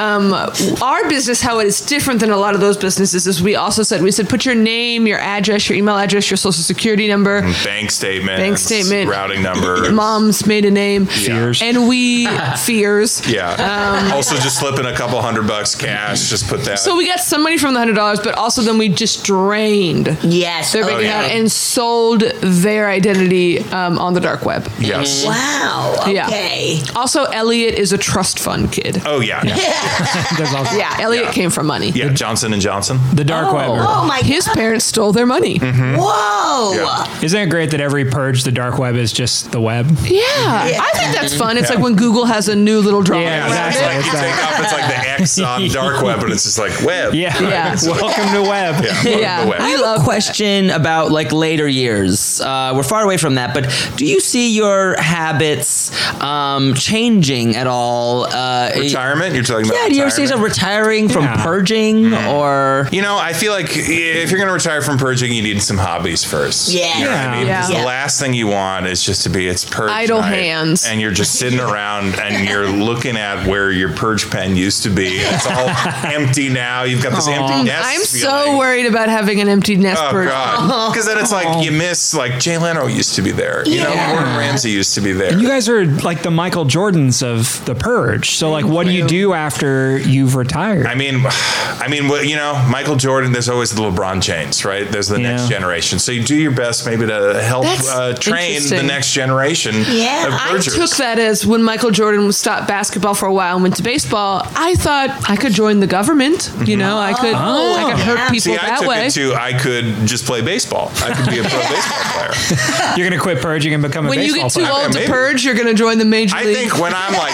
our business, how it is different than a lot of those businesses is we said, put your name, your address, your email address, your social security number, Bank statement. Bank statement. Routing number. mom's maiden name. Fears. And we, fears. Yeah. Also, just slip in a couple $100 cash. Just put that. So we got some money from the $100, but also then we just drained Yes. their bank account and sold their identity on the dark web. Yes. Wow. Okay. Yeah. Also, Elliot is a trust fund kid. Oh yeah. That's awesome. Yeah, Elliot came from money. Yeah. Johnson and Johnson. The dark web. Oh my His parents stole their money. Whoa. Yeah. Isn't it great that every purge, the dark web is just the web? Yeah, I think that's fun. It's like when Google has a new little drawing. Yeah, around exactly. it. It's You take off, it's like the X on dark web, and it's just like web. Yeah. Yeah. Welcome to web. Yeah. welcome Yeah. to web. I have a question about like later years. We're far away from that, but do you see your habits changing at all? Retirement? You're talking about Yeah, do you ever see yourself retiring from Yeah. purging or? You know, I feel like if you're going to retire from purging, you need some hobbies first. Yeah. You know what I mean? Yeah. 'Cause Yeah. the last thing you want is just to be it's purge Idle night, hands. and you're just sitting around and you're looking at where your purge pen used to be. It's all empty now. You've got this empty nest. I'm so feeling. worried about having an empty nest. Oh purge. God! Because then it's like you miss like Jay Leno used to be there. You know, Gordon Ramsay used to be there. You guys are like the Michael Jordans of the purge. So like, what do you do after you've retired? I mean, well, you know, Michael Jordan. There's always the LeBron James, right? There's the next Yeah. generation. So you do your best, maybe to help That's train the interesting. next generation Yeah, of I purgers. took that as when Michael Jordan stopped basketball for a while and went to baseball. I thought I could join the government. You know, I could hurt people See, I that took way. it to I could just play baseball. I could be a pro baseball player. You're gonna quit purging and become a When you baseball get too player. old to maybe. purge, you're going to join the major I league. think when I'm like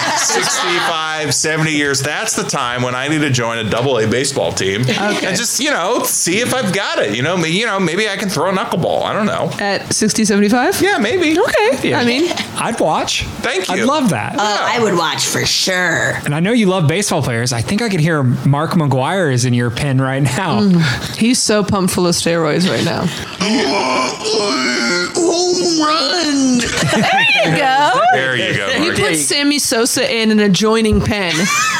65, 70 years, that's the time when I need to join a double-A baseball team and just, you know, see if I've got it. You know, maybe I can throw a knuckleball. I don't know. At 60, 75? Yeah, maybe. Okay. I mean, I'd watch. Thank you. I'd love that. Oh, I would watch for sure. And I know you love baseball players. I think I could hear Mark McGuire is in your pen right now. he's so pumped full of steroids right now. Home run. There you go. There you go. You Mark. put Sammy Sosa in an adjoining pen.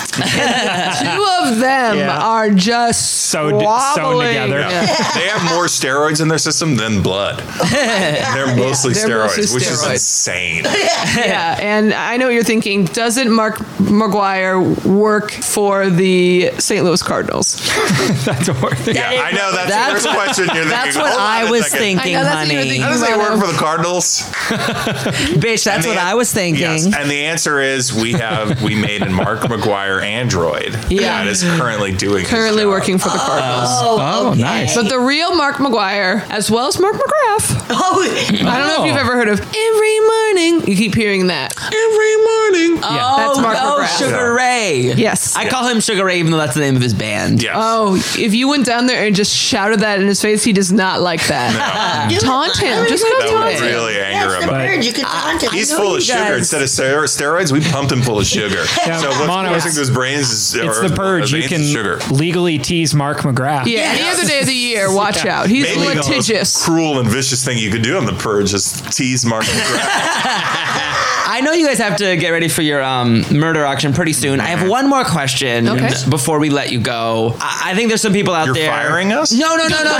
Two of them Yeah. are just Sewn wobbling. together. Yeah. They have more steroids in their system than blood. They're mostly They're steroids, mostly which is steroids. insane. Yeah, and I know what you're thinking. Doesn't Mark McGuire work for the St. Louis Cardinals? That's what we're thinking. Yeah, I know. That's the That's first what- question you're thinking. That's what Hold on I a was second. thinking, I know, that's what you were honey. thinking. How does he work for the Cardinals? Bitch, that's what I was thinking. Yes, and the answer is we made a Mark McGuire android Yeah. that is currently doing his Currently job. working for the Cardinals. Oh, nice. But the real Mark McGuire, as well as Mark McGrath. Oh, I don't know if you've ever heard of Every Morning. You keep hearing that. every morning. Yeah. That's Mark oh, McGrath. Sugar Ray. Yes. I call him Sugar Ray even though that's the name of his band. Yes. Oh, if you went down there and just shouted that in his face, he does not like that. Taunt him. Just go that taunt would him. really anger that's him. the bird. You could taunt him. He's know full you of sugar. guys- Instead of steroids, we pumped him full of sugar. Yeah, So what's Mono, causing it's- those brains is It's the purge. You can sugar. legally tease Mark McGrath. Yeah, any other day of the year, watch out. He's Maybe the most litigious. cruel and vicious thing you could do on the purge is tease Mark McGrath. I know you guys have to get ready for your murder auction pretty soon. I have one more question Okay. before we let you go. I think there's some people out You're there. firing us? No.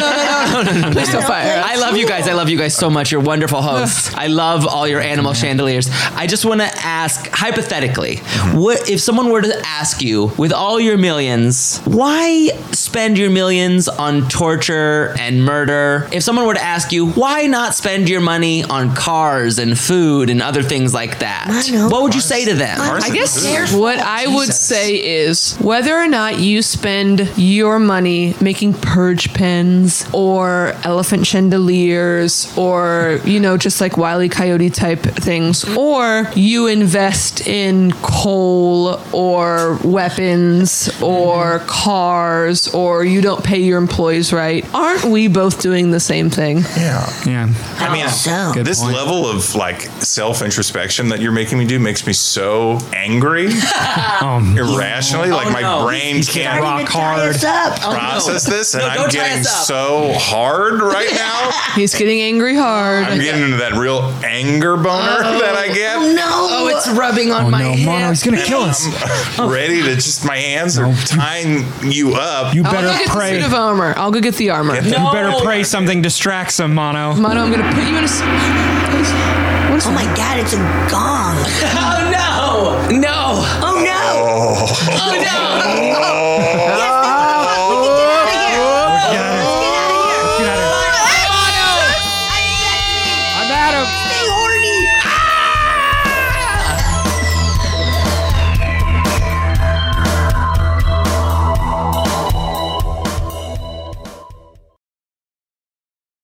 Please don't fire us. I love you guys. I love you guys so much. You're wonderful hosts. I love all your animal chandeliers. I just want to ask, hypothetically, what if someone were to ask you, with all your millions, why spend your millions on torture and murder? If someone were to ask you, why not spend your money on cars and food and other things like that? I know. What would you say to them? I guess what I would say is whether or not you spend your money making purge pens or elephant chandeliers or, just like Wile E. Coyote type things, or you invest in coal or weapons or cars or you don't pay your employees right, aren't we both doing the same thing? Yeah. Yeah. I mean, So. Good this point. level of like self-introspection that you're making me do makes me so angry, irrationally. Like my no. brain He's can't rock hard. process this, and No, I'm don't tie getting us up. so hard right now. He's getting angry hard. I'm getting into that real anger boner that I get. Oh, it's rubbing on Oh my no, head. Mono, he's gonna kill us. I'm ready to just, my hands are tying you up. You I'll go better get the pray. suit of armor. I'll go get the armor. Get You No. better pray something distracts him, Mono. Mono, I'm gonna put you in a. What is Oh my God, it's a gong. Oh no! No! Oh no. Oh no!